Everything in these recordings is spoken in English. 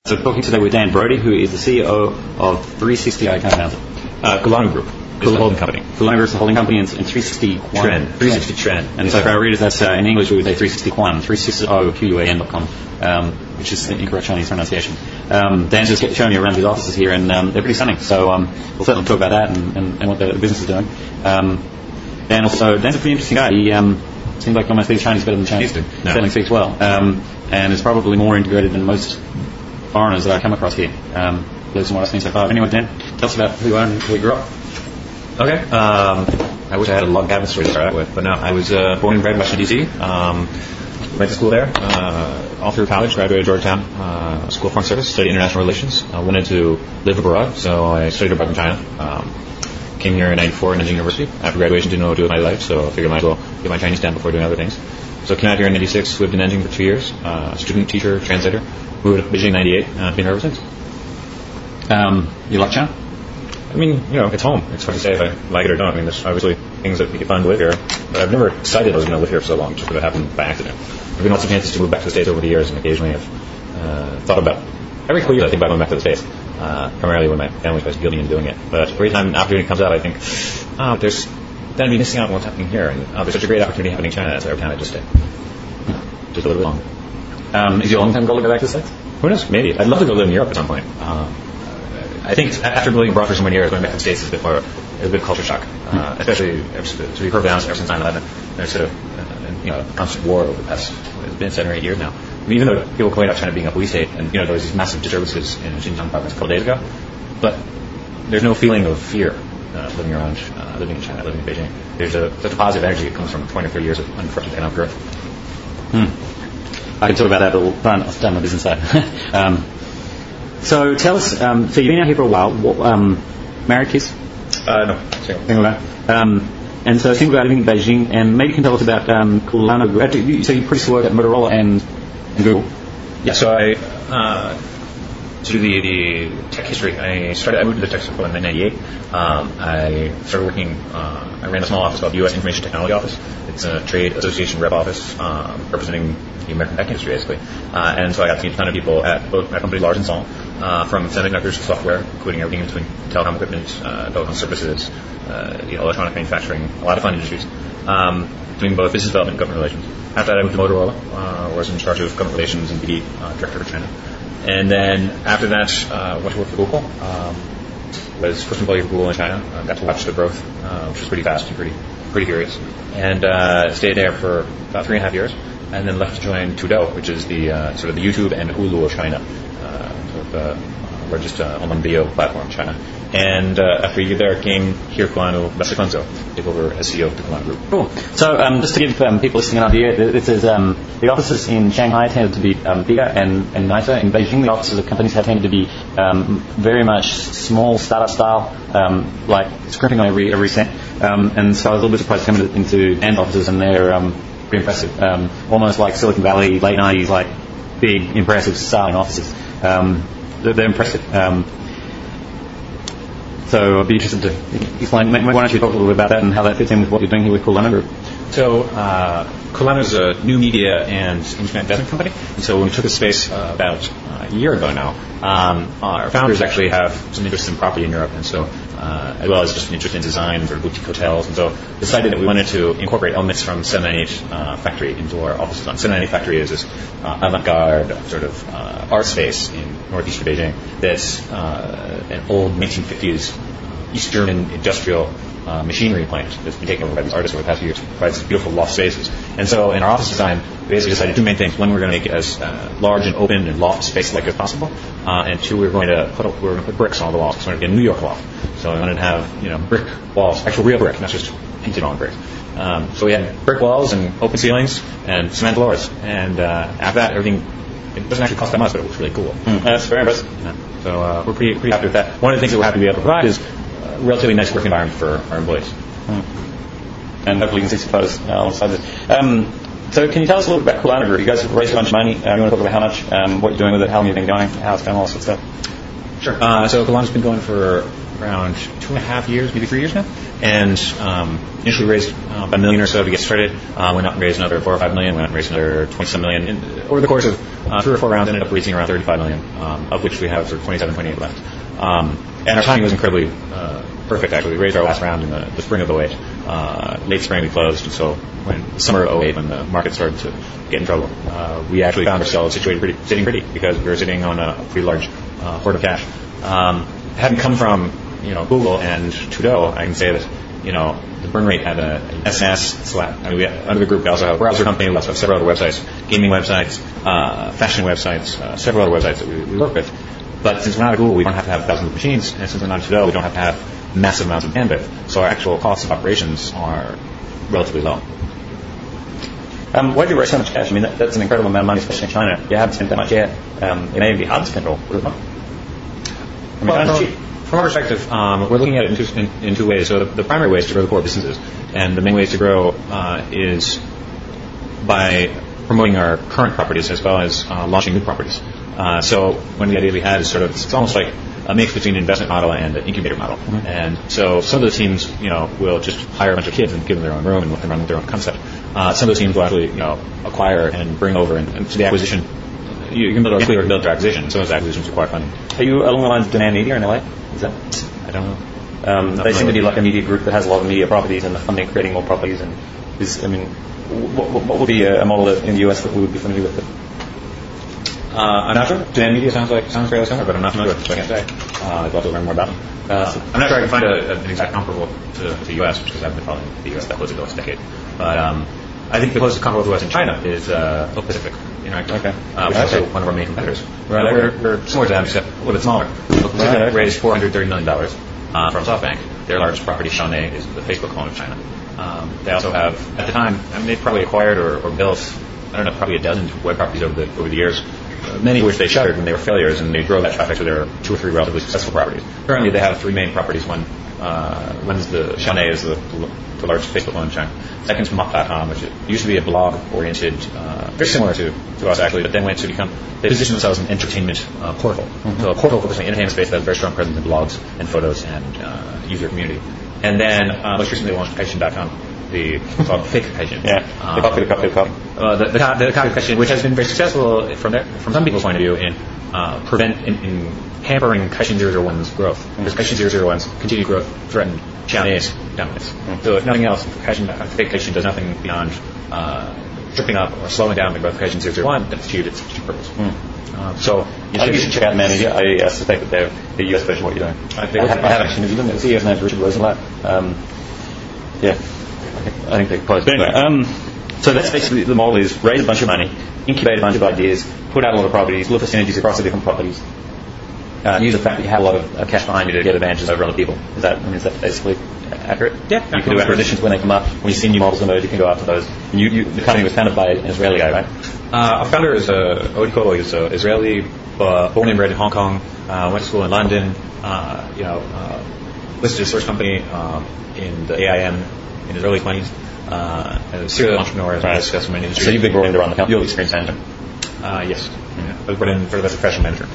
So talking today with Dan Brody, who is the CEO of 360, I can't pronounce it. Kulanu Group is the holding company. Kulanu Group is the holding company, and 360 Trend. 360 Trend. And so for our readers, that's in English we would say 360 Quan, 360QUAN.com, which is the incorrect Chinese pronunciation. Dan's just showing me around his offices here, and they're pretty stunning. So we'll certainly talk about that and what the business is doing. Dan's a pretty interesting guy. He seems like almost speaks Chinese better than the Chinese do. No. Certainly speaks well, and is probably more integrated than most foreigners that I come across here. Based on what I've seen so far. Anyway, Dan, tell us about who you are and where you grew up. Okay. I wish I had a log cabin story to start out with, but no. I was born and bred in Washington, D.C. Went to school there. All through college, graduated at Georgetown School of Foreign Service, studied international relations. Wanted to live abroad, so I studied abroad in China. Came here in '94 in Nanjing University. After graduation, didn't know what to do with my life, so I figured I might as well get my Chinese down before doing other things. So came out here in '96, lived in Nanjing for 2 years. Student, teacher, translator. Moved to Beijing in '98. Been here ever since. You like China? I mean, it's home. It's hard to say if I like it or don't. I mean, there's obviously things that make it fun to live here, but I've never decided I was going to live here for so long, just because it happened by accident. There have been lots of chances to move back to the States over the years, and occasionally I've thought about, every couple of years I think about going back to the States, primarily when my family tries to guilt me into doing it. But every time an opportunity comes out, I think, there's then I'd be missing out on what's happening here, and there's such a great opportunity happening in China, so every time I just stay. Just a little bit long. Is your long-term goal to go back to the States? Who knows? Maybe. I'd love to go live in Europe at some point. I think after living abroad for so many years, going back to the States is a bit more, a bit culture shock. Especially, to be perfectly honest, ever since 9/11, there's sort of a constant war over the past, it's been 7 or 8 years now. I mean, even though people complain about China being a police state, and there was these massive disturbances in Xinjiang province a couple days ago, but there's no feeling of fear living around, living in China, living in Beijing. There's such a positive energy that comes from 20 or 30 years of uninterrupted economic growth. I can talk about that, but we'll stay on the business side. So tell us, so you've been out here for a while. Married, kids? No, single guy. And so single guy living in Beijing, and maybe you can tell us about Kulanu. So you previously worked at Motorola and Google. Yeah, so I to do the tech history. I moved to the tech school in 1998. I started working. I ran a small office called the U.S. Information Technology Office. It's a trade association rep office representing the American tech industry, basically. And so I got to meet a ton of people at both my company, large and small, from semiconductors to software, including everything between telecom equipment, telecom services, electronic manufacturing, a lot of fun industries, doing both business development and government relations. After that, I moved to Motorola, where I was in charge of government relations and BD director for China. And then after that, went to work for Google. Was first employee for Google in China. Got to watch the growth, which was pretty fast and pretty furious. And stayed there for about 3.5 years. And then left to join Tudou, which is the sort of the YouTube and Hulu of China, sort of the largest online video platform in China. And after a year there, came here to Kulanu, Lester Funzo, take over as CEO of the Kulanu Group. Cool. So just to give people listening an idea, this is the offices in Shanghai tended to be bigger and nicer. In Beijing, the offices of companies have tended to be very much small startup style, like scrimping on every cent. And so I was a little bit surprised to come into Dan's offices, and they're pretty impressive. Almost like Silicon Valley, late 90s, like big, impressive styling offices. They're impressive. So I'd be interested to explain. Why don't you talk a little bit about that and how that fits in with what you're doing here with Kulanu Group? So Kulanu is a new media and internet investment company. And so when we took the space about a year ago now, our founders actually have some interest in property in Europe, and so as well as just an interest in design and sort of boutique hotels, and so decided that we wanted to incorporate elements from 798 Factory into our offices. 798 Factory is this avant-garde sort of art space in northeastern Beijing that's an old 1950s East German industrial machinery plant that's been taken over by these artists over the past few years. Provides these beautiful loft spaces. And so in our office design, we basically decided two main things. One, we're going to make it as large and open and loft space-like as possible. And two, we're going to put bricks on all the walls. So we're going to get a New York loft. So we wanted to have brick walls, actual real brick, not just painted on brick. So we had brick walls and open ceilings and cement floors. And after that, everything, it doesn't actually cost that much, but it looks really cool. That's very impressive. Yeah. So we're pretty happy with that. One of the things that we're happy to be able to provide is a relatively nice working environment for our employees. And hopefully you can see some photos alongside this. So can you tell us a little bit about Kulanu Group? You guys have raised a bunch of money. You want to talk about how much, what you're doing with it, how long you've been going, how it's going, all that sort of stuff? Sure. So Kalana's been going for around 2.5 years, maybe 3 years now, and initially raised about $1 million or so to get started. Went out and raised another $4 or $5 million. Went out and raised another 20-some million. And over the course of 3 or 4 rounds, ended up raising around $35 million, of which we have sort of 27.8 left. And our timing was incredibly perfect. Actually, we raised our last round in the spring of 2008. Late spring we closed, and so when summer of 2008, when the market started to get in trouble, we actually found ourselves sitting pretty because we were sitting on a pretty large hoard of cash. Hadn't come from Google and Trudeau, I can say that the burn rate had an SNS slap. I mean, under the group we also have a browser company, we also have several other websites, gaming websites, fashion websites, several other websites that we work with. But since we're not at Google, we don't have to have thousands of machines, and since we're not at Trudeau, we don't have to have massive amounts of bandwidth. So our actual costs of operations are relatively low. Why do you raise so much cash? I mean, that's an incredible amount of money, especially in China. You haven't spent that much yet. It may be hard to spend it all, would it not? I mean, from our perspective, we're looking at it in two ways. So the primary way is to grow the core businesses, and the main ways to grow is by promoting our current properties as well as launching new properties. So one of the ideas we had is it's almost like a mix between an investment model and an incubator model. Mm-hmm. And so some of the teams, will just hire a bunch of kids and give them their own room and let them run their own concept. Some of the teams will actually, acquire and bring over, and to the acquisition, you can build their acquisition. Some of those acquisitions require funding. Are you along the lines of Demand Media in LA? Is that? I don't know. They seem to be like a media group that has a lot of media properties and the funding creating more properties. And what would be a model in the US that we would be familiar with? I'm not sure. Demand Media sounds fairly similar, but I'm not familiar with it, so I can't say. I'd love to learn more about them. I'm not sure I can find an exact comparable to the U.S., because I've been following the U.S. that close to the last decade. But I think the closest comparable to us in China is Pacific Interactive, which is also one of our main competitors. Right. We're similar to them, except a little bit smaller. Pacific raised $430 million from SoftBank. Their largest property, Xiaomi, is the Facebook clone of China. They also have, at the time, they've probably acquired or built, probably a dozen web properties over the years. Many of which they shuttered when they were failures, and they drove that traffic to their 2 or 3 relatively successful properties. Currently, they have 3 main properties. One is the Xiaomi, is the largest Facebook clone in China. Second is Mop.com, which used to be a blog-oriented, very similar to us actually, but then went to become, they positioned themselves as an entertainment portal. Mm-hmm. So a portal focused on the entertainment space that has a very strong presence in blogs and photos and user community. And then most recently they launched Kaixin.com. Called fake Kaixin. Yeah, the copy. The copy Kaixin, which has been very successful from some people's point of view in hampering Kaixin 001's growth. Because Kaixin 001's continued growth threatened Xiaomi's dominance. So if nothing else, fake Kaixin does nothing beyond stripping up or slowing down the growth of Kaixin 001 that's achieved its purpose. So I think you should check out Demand Media. I suspect that they're the US version of what you're doing. I have actually interviewed them. The CEO's name is Richard Rosenblatt. I think they're close. But anyway, so that's basically the model: is raise a bunch of money, incubate a bunch of ideas, put out a lot of properties, look for synergies across the different properties, use the fact that you have a lot of cash behind you to get advantages over other people. Is that basically accurate? Yeah. You can do acquisitions when they come up. When you see new models emerge, you can go after those. And the company was founded by an Israeli guy, right? Our founder is Odi Kolo. He's Israeli, born and bred in Hong Kong. Went to school in London. Listed his first company in the AIM in his early 20s. A serial entrepreneur, as well as successful in the industry. So you've been brought in to run the company. You're the experienced manager. Yes. Yeah. I was brought in as a professional manager.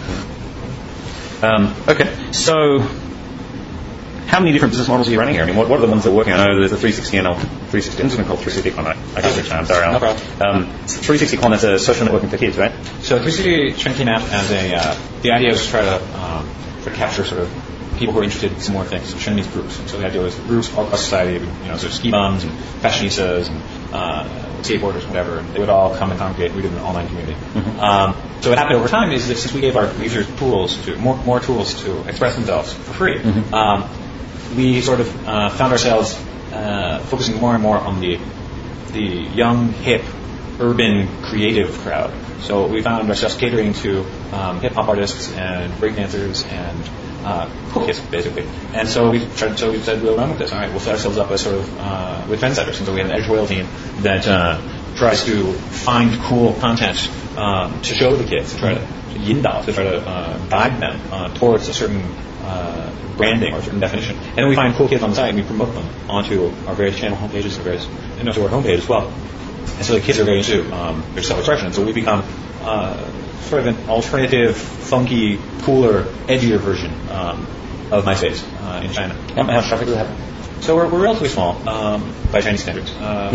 Okay. So how many different business models are you running here? I mean, what are the ones that are working? I know there's the 360 NL. 360. I'm just going to call it 360 Con. I can't switch now. I'm sorry. No problem. 360 Con is a social networking for kids, right? So 360 came out as the idea was to try to capture sort of people who are interested in similar things, so Chinese groups. And so the idea was groups all across society, sort of ski bums and fashionistas and skateboarders, whatever, and they would all come and congregate. We did an online community. Mm-hmm. So what happened over time is that since we gave our users more tools to express themselves for free, mm-hmm. we sort of found ourselves focusing more and more on the young, hip, urban, creative crowd. So we found ourselves catering to hip-hop artists and breakdancers and cool kids, basically. And so we said we'll run with this. All right, we'll set ourselves up as sort of with trendsetters. And so we have an editorial team that tries to find cool content to show the kids, to try to yindao, to try to guide them towards a certain branding or a certain definition. And then we find cool kids on the site and we promote them onto our various channel homepages and to our homepage as well. And so the kids are very into their self-expression. So we become sort of an alternative, funky, cooler, edgier version of MySpace in China. How traffic does it have? So we're relatively small by Chinese standards.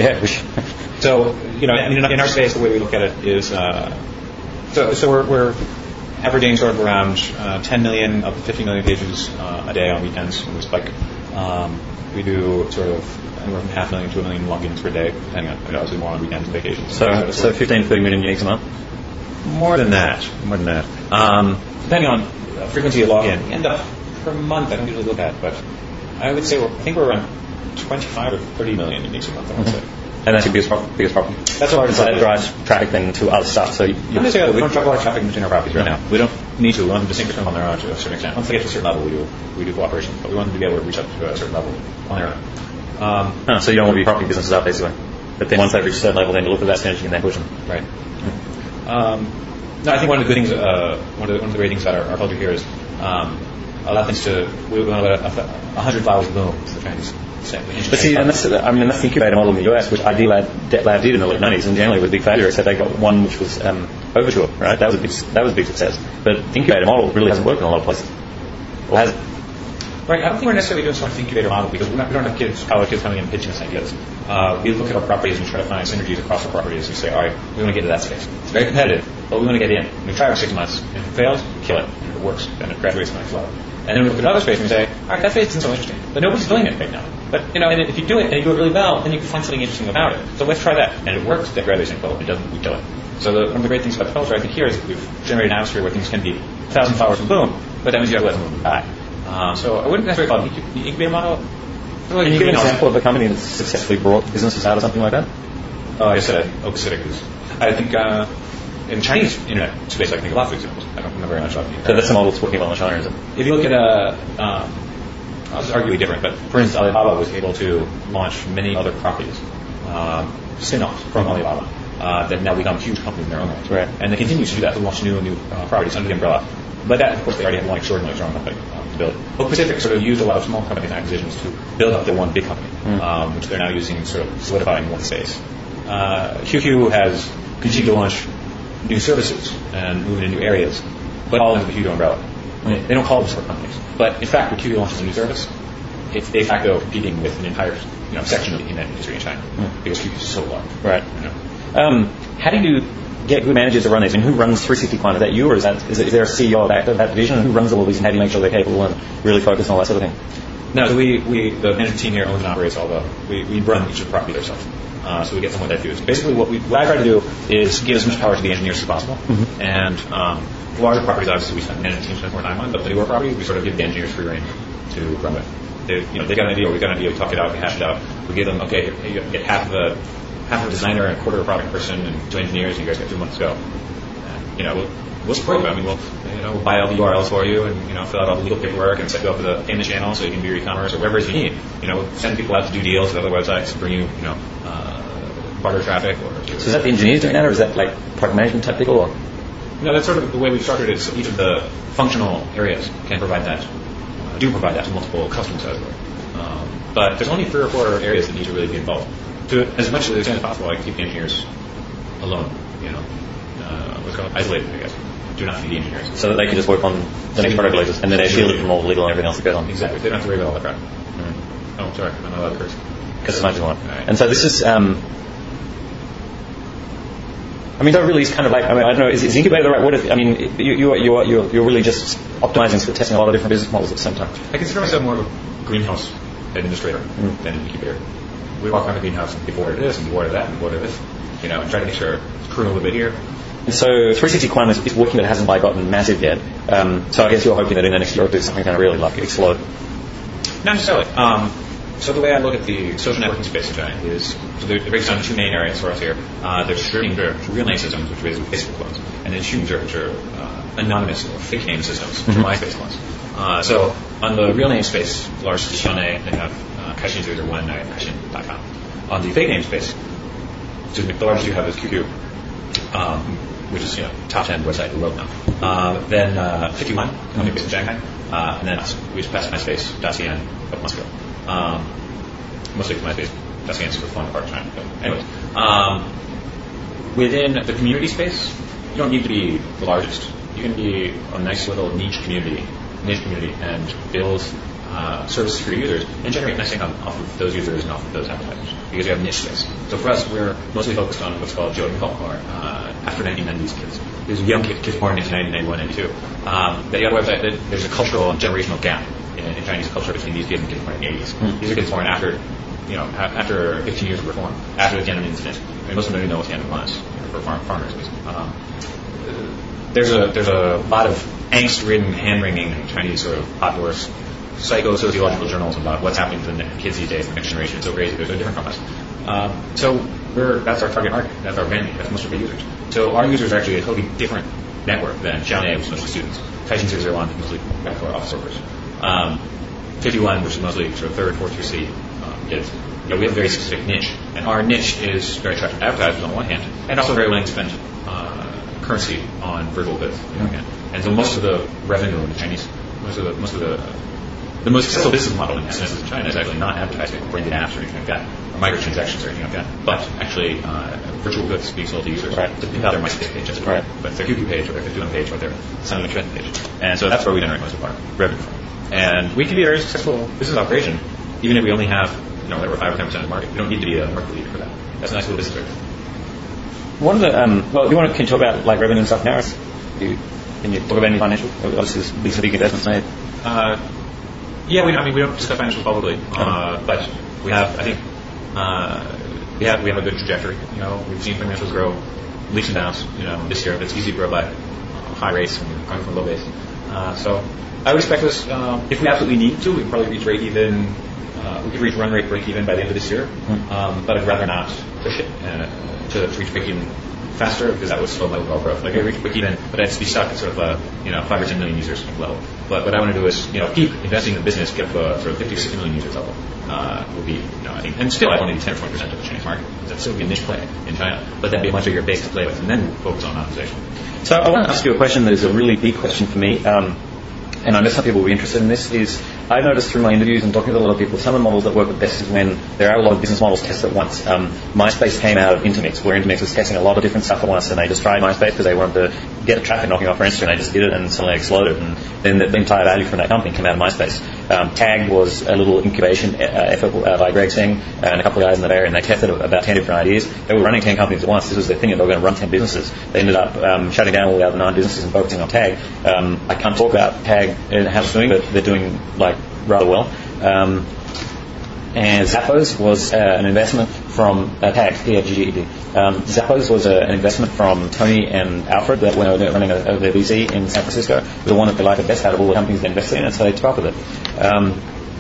So in our space, the way we look at it is, so we're averaging sort of around 10 million up to 50 million pages a day on weekends when we spike. We do sort of anywhere from 500,000 to 1 million logins per day, depending on obviously more on weekends and vacations. So 15 to 30 million uniques a month. More than that. Depending on frequency of login. We end up per month. I don't usually look at, but I would say I think we're around 25 or 30 million uniques a month. I would say. And that's your biggest problem. That's what that drives traffic then to other stuff. So we don't drive a lot of traffic between our properties right now. We don't need to. We want them to sync on their own to a certain extent. Once they get to a certain level, we do cooperation. But we want them to be able to reach up to a certain level on their own. So you don't want to be propping businesses up, basically. But then once they reach a certain level, then you look at that synergy and then push them. Right. No, I think one of the good things, one of the great things about our culture here is allow things to. We want to let 100 flowers bloom. As the Chinese say. But see, that's the incubator model in the US, which Idealab did in the late 90s, and generally was a big failure. Except they got one which was Overture, right? That was a big success. But the incubator model really hasn't worked in a lot of places. Or has it? Right. I don't think we're necessarily doing so much the incubator model because we don't have college kids coming in and pitching us ideas. We look at our properties and try to find synergies across our properties. We say, all right, we want to get to that space. It's very competitive, but we want to get in. And we try for 6 months. And if it fails, kill it. And if it works, then it graduates to the next level. And then we look at another space and we say, all right, that space isn't so interesting. But nobody's doing it right now. But, and if you do it and you do it really well, then you can find something interesting about it. So let's try that. And if it works, then graduates to the next level. If it doesn't, we kill it. So one of the great things about the culture, I think, here is that we've generated an atmosphere where things can be 1,000 flowers and bloom, but that means you have to let them die. So I wouldn't necessarily call it the incubator model. Can you give an example of a company that's successfully brought businesses out of something like that? I said Oaksitic is. I think in Chinese internet space, I can think of lots of examples. I don't know very much about it. So that's the model that's working well in China, is it? If you look at it's arguably different, but for instance, Alibaba was able to launch many other properties, spin-offs from Alibaba, that now become huge companies in their own right. Right. And they continue to do that to launch new properties under the umbrella. But that, of course, they already have one extraordinarily strong company to build. Oak Pacific sort of used a lot of small companies and acquisitions to build up their one big company, which they're now using sort of solidifying one space. QQ has continued to launch new services and move into new areas, but all under the huge umbrella. They don't call them separate companies. But in fact, when QQ launches a new service, it's de facto competing with an entire section of the internet industry in China because QQ is so large. Right. How do you get good managers to run these? And who runs 360 Client? Is that you, or is there a CEO of that division? Who runs all of these, and how do you make sure they're capable and really focus on all that sort of thing? No, so we the management team here owns and operates all we run each of the properties ourselves. So we get someone that does. Basically, what I try to do is give as much power to the engineers as possible. And larger properties, obviously, the management team spends more time on. But the newer properties, we sort of give the engineers free rein to run with. They got an idea, we got an idea, we talk it out, we hash it out. We give them, okay, you get half of a designer and a quarter of a product person and 2 engineers, and you guys got 2 months to go. And, we'll support you. I mean, we'll buy all the URLs for you and, fill out all the legal paperwork and set you up with a payment channel so you can do your e-commerce or whatever it is you need. Send people out to do deals with other websites, bring you, barter traffic. So is that the engineers doing that, or is that like product management type people? Or? No, that's sort of the way we've structured it. So each of the functional areas can provide that, to multiple customers as well. But there's only 3 or 4 areas that need to really be involved. To as much as possible, I keep the engineers alone. What's called isolated, I guess. Do not feed the engineers. So that they can just work on the next product releases, and then they shield it from all the legal and everything else that goes on. Exactly. They don't have to worry about all that crap. Oh, sorry. I'm not allowed to curse. Because as much as you want. Right. And so this is. That really is kind of like. I don't know. Is incubator the right word? You're really just optimizing, so testing a lot of different business models at the same time. I consider myself more of a greenhouse administrator than an incubator. We walk around the greenhouse and people order this and you order that and you order this, and try to make sure it's crewing a little bit here. And so 360 Client is working, but it hasn't gotten massive yet. So I guess you're hoping that in the next year or two something kind of really explode. Not necessarily. So the way I look at the social networking space in China is, so it breaks down into 2 main areas for us here. There's streaming, real name systems, which are basically Facebook clones, and then shooting, which are anonymous or fake name systems, which are MySpace clones. So on the real name space, large Xiaoné, they have Kaixin001 at Kaixin.com. On the fake name space, the largest you have is QQ, which is top 10 website in the world now. Then 51, company based in Shanghai, and then us. We just passed MySpace.cn a couple months ago. Mostly MySpace.cn is super fun part of China. But anyways, within the community space, you don't need to be the largest. You can be a nice little niche community, and build services for your users and generate nice income off of those users and off of those advertisers because you have niche space. So for us, we're mostly focused on what's called Joe Call, or after 1990s kids. These young kids born in 1991, 92. They got a website that there's a cultural and generational gap in Chinese culture between these kids and kids born in the 80s. These are kids born after 15 years of reform, after the Tiananmen incident. I mean, most of them don't even know what Tiananmen was, for farmers at least. There's a lot of angst-ridden, hand-wringing Chinese sort of popular psycho-sociological journals about what's happening to the kids these days, the next generation. It's so crazy. There's a different from us. So that's our target market. That's our branding. That's most of our users. So our users are actually a totally different network than Xiaonan, which is mostly students. Taixing 001, mostly back-door office workers. 51, which is mostly sort of third, fourth year C kids. We have a very specific niche, and our niche is very attractive to advertisers on the one hand, and also very willing to spend currency on virtual goods. And so most of the revenue in the Chinese, the most successful business model in business in China is actually not advertising or branded apps or anything like that, or microtransactions or anything like that, but actually virtual goods being sold to users to pick out their MySpace page, but their QQ page or their 51 page or their Sun Trend page. And so that's where we generate most of our revenue from. And we can be a very successful business operation, even if we only have, whatever, 5 or 10% of the market. You don't need to be a market leader for that. That's a nice little business. One of the, can you talk about like revenue and stuff now? Can you talk about any financial? Obviously, these big investments made. Yeah, we don't discuss financials publicly, but we have, I think, we have a good trajectory. We've seen financials grow leaps and bounds. This year, it's easy to grow by high rates and coming from low base. So I would expect us, if we absolutely need to, we can probably reach break even. We could reach run rate break even by the end of this year, but I'd rather not push it to reach break even faster because that would slow my overall growth. Like I reach break even, but I'd be stuck at sort of a 5 or 10 million users level. But what I want to do is keep investing in the business, get up to a sort of 50 or 60 million users level. Would be I think, and still I only need 10 or 20% of the Chinese market. That's still be a niche play in China, but that'd be a much bigger base to play with, and then focus on monetization. So I want to ask you a question that is a really big question for me. And I know some people will be interested in this, is I've noticed through my interviews and talking to a lot of people, some of the models that work the best is when there are a lot of business models tested at once. MySpace came out of Intermix, where Intermix was testing a lot of different stuff at once, and they just tried MySpace because they wanted to get traffic knocking off for Instagram, and they just did it and suddenly exploded, and then the entire value from that company came out of MySpace. Tag was a little incubation effort by Greg Singh and a couple of guys in that area, and they tested about 10 different ideas. They were running 10 companies at once. This was their thing, and they were going to run 10 businesses. They ended up shutting down all the other 9 businesses and focusing on Tag. I can't talk about Tag and how it's doing, but they're doing rather well. And Zappos was an investment from Tag, TAGGED. Zappos was an investment from Tony and Alfred that when they were running their VC in San Francisco. The one that they liked the best out of all the companies they invested in, and so they took up with it.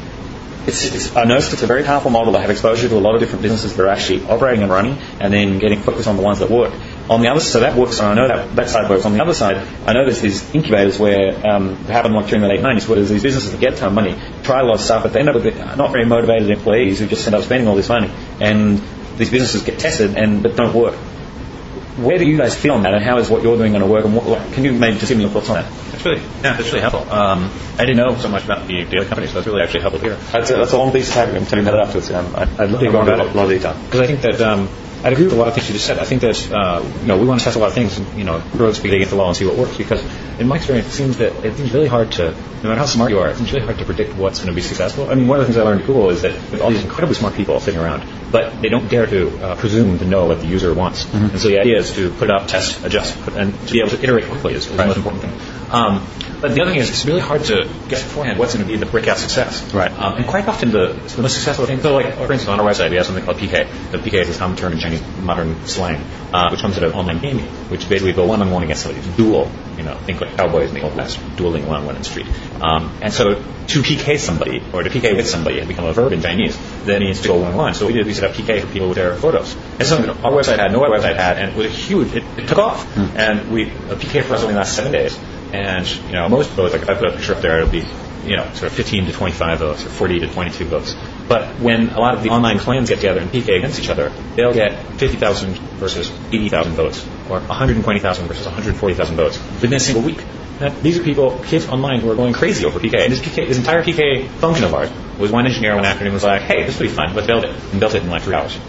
I noticed it's a very powerful model. They have exposure to a lot of different businesses that are actually operating and running, and then getting focused on the ones that work. On the other side, so that works, and I know that side works. On the other side, I know there's these incubators where it happened during the late 90s, where there's these businesses that get a ton of money, try a lot of stuff, but they end up with not very motivated employees who just end up spending all this money, and these businesses get tested but don't work. Where do you guys feel on that, and how is what you're doing going to work? And can you maybe just give me your thoughts on that? That's really helpful. I didn't know so much about the other companies, so that's really actually helpful here. That's a long piece of time. I'm telling you that afterwards. I'd love to go into a lot of detail. Because I think that I'd agree with a lot of things you just said. I think that we want to test a lot of things and grow the speed against the law and see what works. Because in my experience, it seems really hard to, no matter how smart you are, it seems really hard to predict what's going to be successful. I mean, one of the things I learned at Google is that with all these incredibly smart people sitting around, but they don't dare to presume to know what the user wants. Mm-hmm. And so the idea is to put it up, test, adjust, and to be able to iterate quickly is the most important thing. But the other thing is it's really hard to guess beforehand what's going to be the breakout success. Right. And quite often the most successful thing, so like for instance on our website we have something called PK. The PK is this common term in Chinese modern slang, which comes out of online gaming, which basically go one-on-one against somebody. Duel. Think like cowboys in the Old West, dueling one-on-one in the street. And so to PK somebody, or to PK with somebody, has become a verb in Chinese. That means to go one-on-one. So we set up PK for people with their photos. And something our website had, no other website had, and it was huge. It took off. Mm. And a PK for us only lasts 7 days. And most votes, like if I put a picture up there, it'll be sort of 15 to 25 votes or 40 to 22 votes. But when a lot of the online clans get together and PK against each other, they'll get 50,000 versus 80,000 votes, or 120,000 versus 140,000 votes within a single week. Now, these are kids online who are going crazy over PK. And this entire PK function of ours was one engineer one afternoon was like, hey, this will be fun, let's build it. And built it in like 3 hours.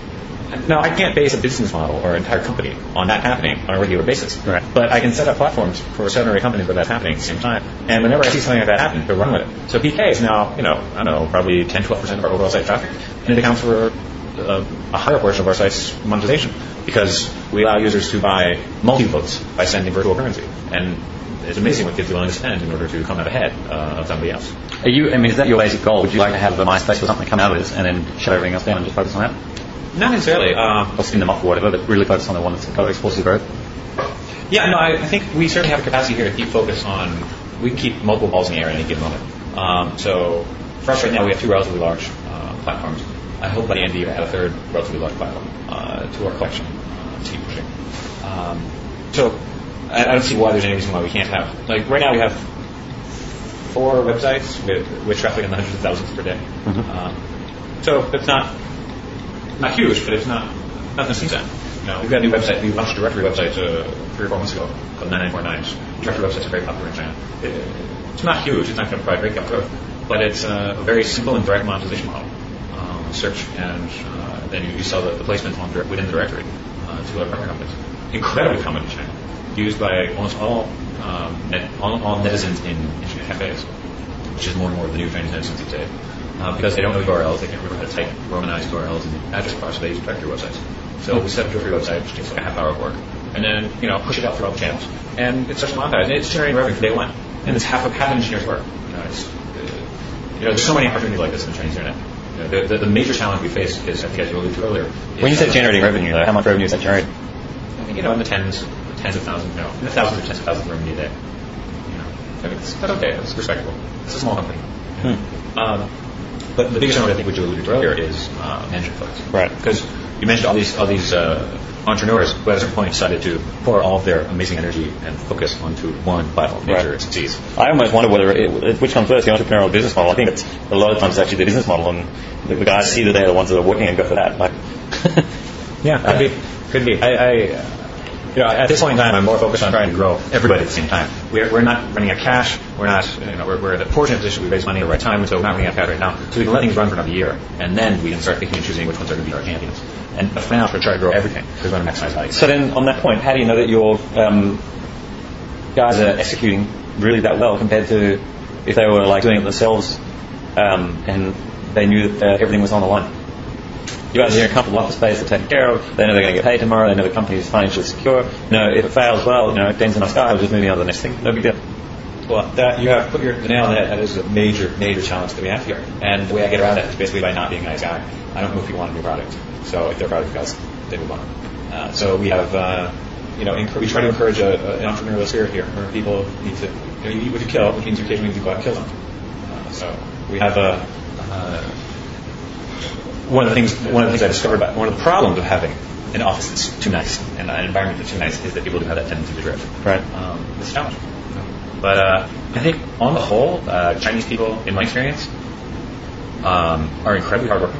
Now, I can't base a business model or an entire company on that happening on a regular basis. Right. But I can set up platforms for 7 or 8 companies where that's happening at the same time. And whenever I see something like that happen, to run with it. So PK is now, I don't know, probably 10-12% of our overall site traffic. And it accounts for a higher portion of our site's monetization because we allow users to buy multi-votes by sending virtual currency. And it's amazing what kids are willing to spend in order to come out ahead of somebody else. Is that your basic goal? Would you like to have a MySpace or something come out of this and then shut everything else down and just focus on that? Not necessarily. Or spin them off or whatever, but really focus on the one that's got explosive growth? Yeah, no, I think we certainly have the capacity here to keep focus on, we can keep multiple balls in the air at any given moment. So for us right now, we have 2 relatively large platforms. I hope by the end of the year, add a 3rd relatively large platform to our collection to keep pushing. So I don't see why there's any reason why we can't have, like right now we have 4 websites with traffic in the hundreds of thousands per day. Mm-hmm. So it's not huge, but it's not nothing to sneeze at. We've got a new website. We launched a directory website 3 or 4 months ago called 9949. Directory websites are very popular in China. It's not huge. It's not going to provide breakout growth, but it's a very simple and direct monetization model. Search and then you sell the placement within the directory to other partner companies. Incredibly common in China. Used by almost all netizens in internet cafes, which is more and more of the new Chinese netizens these days. Because they don't know URLs, they can't remember how to type Romanized URLs and address bars, so they use directory websites. So we set up a directory website, which takes like a half hour of work, and then push it out through all the channels, and it starts to monetize. And it's generating revenue from day one, and it's half an engineer's work. There's so many opportunities like this in the Chinese internet. The major challenge we face is, I think as you alluded to earlier, when you say generating revenue, how much revenue is that generating? I think in the tens of thousands, in the thousands or tens of thousands of revenue a day. That's okay. That's respectable. It's a small company. But the biggest one I think, which you alluded to earlier, is management focus. Right. Because you mentioned all these entrepreneurs who at a certain point decided to pour all of their amazing energy and focus onto one platform, make sure it succeeds. I almost wonder which comes first, the entrepreneurial business model. I think it's a lot of times it's actually the business model, and the guys see that they're the ones that are working and go for that. Yeah, could be. At this point in time, I'm more focused on trying to grow everybody at the same time. We're not running out of cash. We're in a fortunate position. We raise money at the right time, and so we're not running out of cash right now. So we can let things run for another year, and then we can start picking and choosing which ones are going to be our champions. And for now, we're trying to grow everything because we want to maximize value. So then, on that point, how do you know that your guys are executing really that well compared to if they were doing it themselves and they knew that everything was on the line? You guys are in a comfortable office space they're taken care of. They know they're going to get paid tomorrow. They know the company is financially secure. If it fails, Dan's in the sky. We're just moving on to the next thing. No big deal. Well, you have put the nail on the head. That is a major, major challenge that we have here. And the way I get around that is basically by not being a nice guy. I don't move people on a new product. So if their product fails, they move on. So we have, we try to encourage an entrepreneurial spirit here, where people need to, you eat what you kill, which means you occasionally need to go out and kill them. So we have one of the things I discovered one of the problems of having an office that's too nice and an environment that's too nice is that people do have that tendency to drift. Right. It's a challenge. But I think on the whole, Chinese people, in my experience, are incredibly hardworking.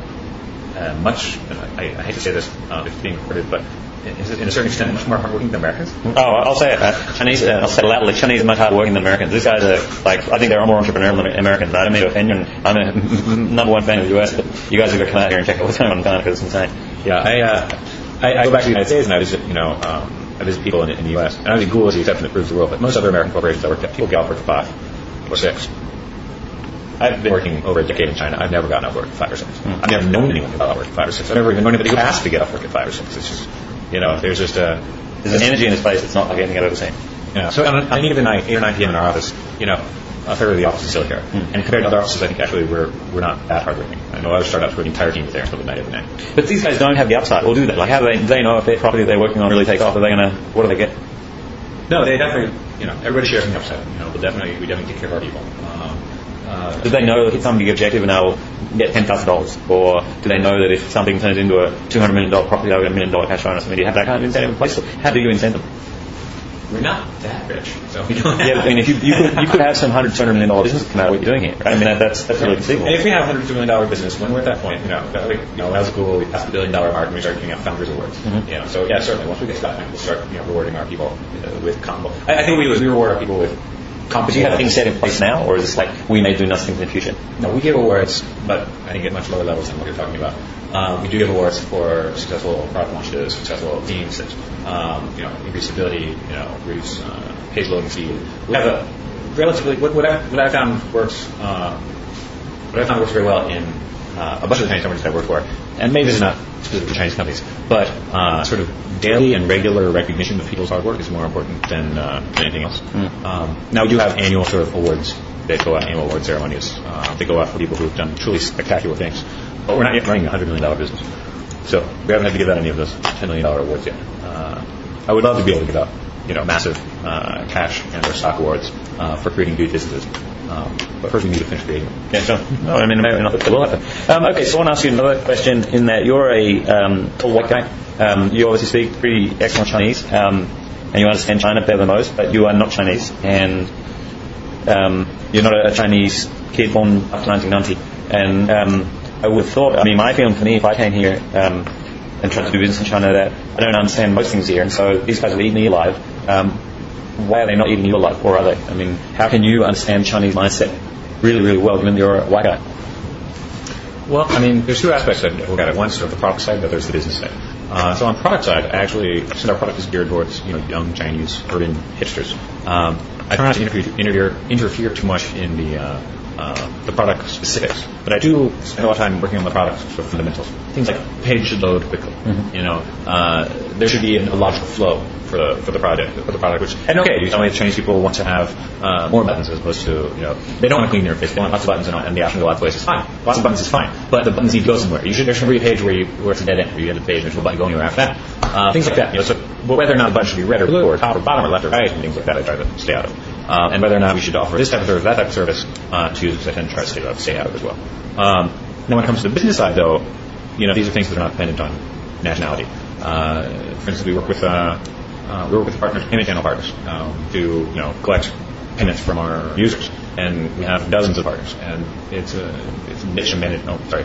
I hate to say this, it's being recorded, but in a certain extent, much more hardworking than Americans. Oh, I'll say it. Chinese, I'll say it loudly. Chinese are much harder working than Americans. These guys are I think they're more entrepreneurial than Americans. I don't mean to offend you, and I'm a number one fan of the US, but you guys have got to come out here and check out what's going on in Ghana because it's insane. Yeah, I go back to the United States and I visit, I visit people in the US, and I think Google is the exception that proves the rule, but most other American corporations I work at, people get off work at 5 or 6. I've been working over a decade in China. I've never gotten off work at 5 or 6. I've never known anyone who got off work at 5 or 6. I've never even known anybody who asked to get off work at 5 or 6. It's just, there's just there's an energy in this place that's not like anything I've ever seen. Yeah. So on any given night, 8 or 9 p.m. in our office, a third of the office is still here. And compared to other offices, I think actually we're not that hardworking. I know other startups where the entire team is there until midnight every night. But these guys don't have the upside, or do they? How do they know if their property they're working on really takes off? What do they get? No, they definitely, everybody shares in the upside. We definitely take care of our people. Do they know if some big objective and they'll get $10,000? Or do they know that if something turns into a $200 million property, they'll get $1 million cash bonus? Do you have that kind of incentive in place? How do you incent them? We're not that rich, so we don't. Yeah, if you could have some $100 million business come out of what you're doing here, right? That's really conceivable. And if we have a $100 million business, when we're at that point, as a Google, we passed the $1 billion mark and we start giving out founders awards. Mm-hmm. So certainly once we get to that point, we'll start rewarding our people with combo. I think we reward our people with Do you have things set in place now, or is this like we may do nothing in the future? No, we give awards, but I think at much lower levels than what you're talking about. We do give awards for successful product launches, successful teams that increase stability, reduce page loading speed. We have a relatively what I found works. What I found works very well in a bunch of the Chinese companies that I work for, and maybe this is not specific to Chinese companies, but sort of daily and regular recognition of people's hard work is more important than anything else. Now we do have annual sort of awards that go out, annual award ceremonies. They go out for people who have done truly spectacular things. But we're not yet running a $100 million business, so we haven't had to give out any of those $10 million awards yet. I would love to be able to give out, massive cash and or stock awards for creating good businesses. But first we need to finish creating them. Yeah, sure. No, I mean, maybe not that will happen. Okay, so I want to ask you another question in that you're a tall white guy. You obviously speak pretty excellent Chinese, and you understand China better than most, but you are not Chinese, and you're not a Chinese kid born after 1990. And I would have thought, my feeling for me, if I came here and tried to do business in China, that I don't understand most things here, and so these guys will eat me alive. Why are they not eating you alive, or are they? How can you understand Chinese mindset really, really well, given you're a white guy? Well, there's two aspects I look at it. One's sort of the product side, the other's the business side. So on the product side, actually, since our product is geared towards young Chinese urban hipsters, I try not to interfere too much in the product specifics, but I do spend a lot of time working on the product sort of fundamentals. Things like page should load quickly. There should be a logical flow for the product, which, and okay, you tell me the Chinese people want to have more buttons as opposed to, they don't want to clean their face, they want lots of buttons and the option to go lots of places. Fine, lots of buttons is fine, but the buttons need to go somewhere. There should be a page where it's a dead end, where you end the page and there's no button going anywhere after that. Things like that. So whether or not the button should be red or blue or top or bottom or left or right and things like that, I try to stay out of. And whether or not we should offer this type of service, that type of service to users, I tend to try to stay out of as well. Now when it comes to the business side, though, these are things that are not dependent on nationality. For instance, we work with partners, payment channel partners, to collect payments from our users, and we have dozens of partners, and it's a niche managed. No, sorry.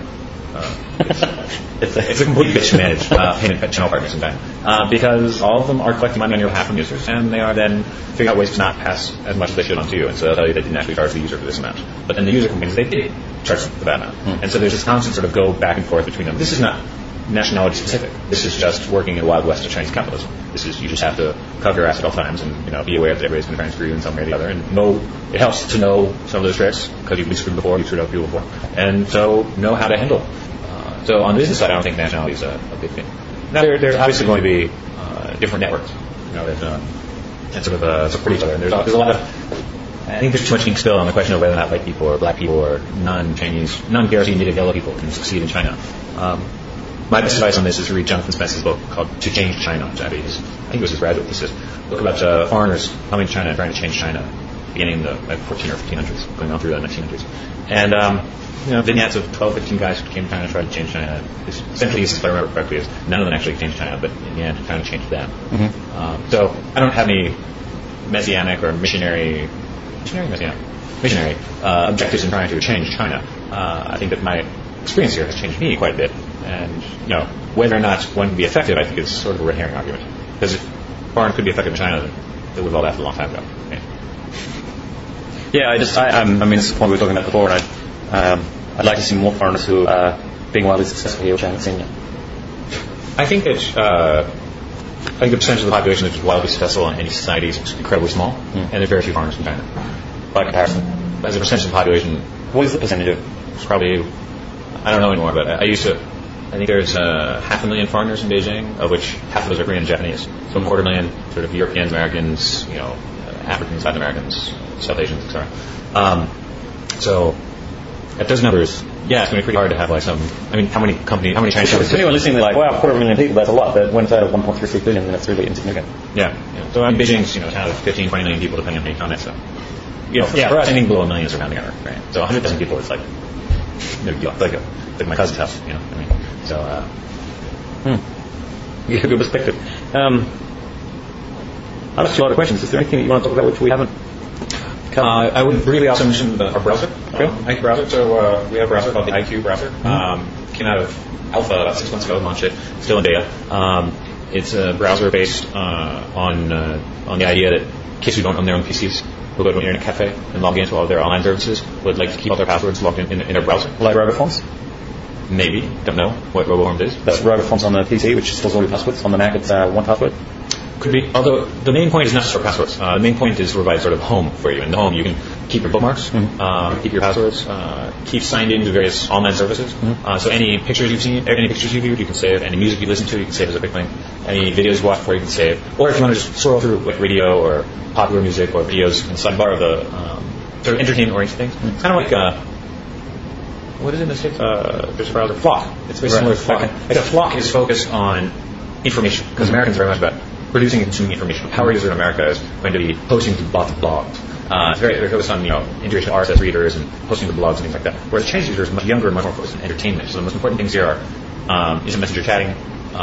It's a complete bitch to manage payment channel partners in fact, because all of them are collecting money on your behalf from users, and they are then figuring out ways to not pass as much as they should on to you, and so they'll tell you they didn't actually charge the user for this amount, but then the user complains they did charge for that amount, and so there's this constant sort of go back and forth between them. This is not nationality specific. This is just working in the wild west of Chinese capitalism. This is, you just have to cover your ass at all times and be aware that everybody's going to try and screw you in some way or the other, and it helps to know some of those tricks because you've been screwed before, you've screwed other people before, and so know how to handle. So on the business side, I don't think nationality is a big thing. Now there's obviously going to be different networks, that sort of support each other. And there's a lot of, I think there's too much ink spilled on the question of whether or not white people or black people or non-Chinese, non-PRC native yellow people can succeed in China. My best advice on this is to read Jonathan Spence's book called To Change China, which I think it was his graduate thesis. Book about foreigners coming to China and trying to change China, beginning in the 14 or 1500s, going on through the 1900s. And vignettes of 12, 15 guys who came to China and tried to change China. Essentially, if I remember correctly, is none of them actually changed China, but in the end, trying to change them. So I don't have any messianic or missionary objectives in trying to change China. I think that my experience here has changed me quite a bit, and whether or not one can be effective, I think is sort of a red herring argument. Because if foreign could be effective in China, then it would have all happened a long time ago. Yeah, this is the point we were talking about before, and I'd like to see more foreigners who are being wildly successful here, which I haven't seen yet. I think that the percentage of the population that's wildly successful in any society is incredibly small, and there are very few foreigners in China. By comparison, as a percentage of the population, what is the percentage of? It's probably, I don't know anymore, but I think there's 500,000 foreigners in Beijing, of which half of those are Korean and Japanese. So 250,000 sort of Europeans, Americans, Africans, Latin Americans, South Asians, etc. So at those numbers, yeah, it's going to be pretty hard to have how many Chinese companies? To anyone listening, they're like, wow, 250,000 people, that's a lot, but when it's out of 1.36 billion, then it's really insignificant. Yeah. So Beijing's, kind of 15, 20 million people, depending on how you count it. So, for us, anything below a million is a rounding error, right? So 100,000 people is like my cousin's house, So, you have a good perspective. I've asked you a lot of questions. Is there anything that you want to talk about which we haven't covered? I would really also mention our browser. Okay. IQ browser. So we have a browser called the IQ browser. Came out of alpha about 6 months ago, launched it, still in beta. It's a browser based on the idea that kids who don't own their own PCs who go to an internet cafe and log into all of their online services would like to keep all their passwords logged in their browser. Like RoboForms? Maybe. Don't know what RoboForms is. That's RoboForms on the PC, which stores all your passwords. On the Mac, it's 1Password. Could be. Although the main point is not to store passwords. The main point is to provide sort of home for you. In the home, you can keep your bookmarks, keep your passwords, keep signed into various online services. So any pictures you've seen, any pictures you've viewed, you can save. Any music you listen to, you can save as a quick link. Any videos you watch before, you can save. Or if you want to just scroll through like radio or popular music or videos in the sidebar of the sort of entertainment-oriented things. It's kind of like what is it in the States? There's a browser, Flock. It's very similar to Flock. Okay. Flock is focused on information because Americans are very much about producing and consuming information. A power user in America is going to be posting to lots of blogs. It's very focused on integration of RSS readers and posting to blogs and things like that. Whereas the Chinese user is much younger and much more focused on entertainment. So the most important things here are instant messenger chatting,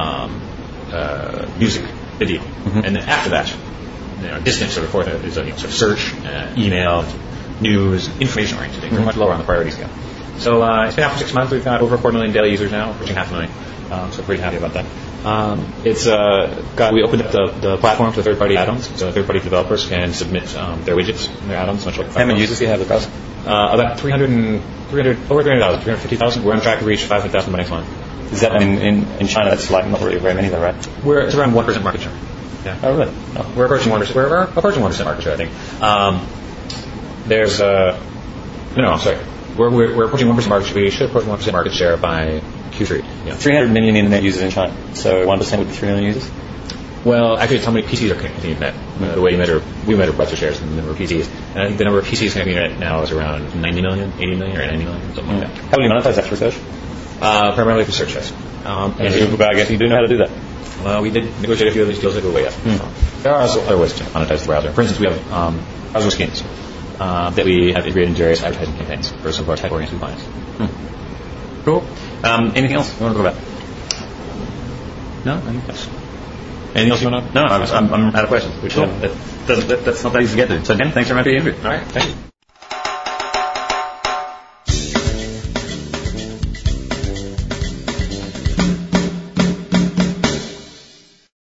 music, video, and then after that, distant sort of fourth is sort of search, email, news, information-oriented things. They're much lower on the priority scale. So it's been out for 6 months. We've got over 4 million daily users now, approaching 500,000. So pretty happy about that. We opened up the platform to third-party add-ons, so third-party developers can submit their widgets and their add-ons. Much like how many users do you have the browser? About 300,000, 350,000. We're on track to reach 500,000 by next month. Is that in China? That's like not really very many, though, right? It's around 1% market share. Yeah. Oh, really? Oh. We're approaching 1%. We're approaching 1% market share, I think. We're approaching 1% market share. We should approach 1% market share by Q3. Yeah. 300 million internet users in China. So 1% would be 3 million users? Well, actually, it's how many PCs are connected to the internet. The way we measure browser shares and the number of PCs. And I think the number of PCs connected to the internet now is around 90 million, 80 million, or 90 million, something like that. How will you monetize that for search? Primarily for search, yes. I guess you do know how to do that. Well, we did negotiate a few of these deals that go way up. There are also other ways to monetize the browser. For instance, we have browser skins that we have integrated into various advertising campaigns for some of our tech-oriented clients. Cool. Anything else you want to talk about? No, I think that's... Anything else you want to... No, I'm out of questions. Which, cool. That's not that easy to get to. So, Dan, thanks very much for the interview. All right, thank you.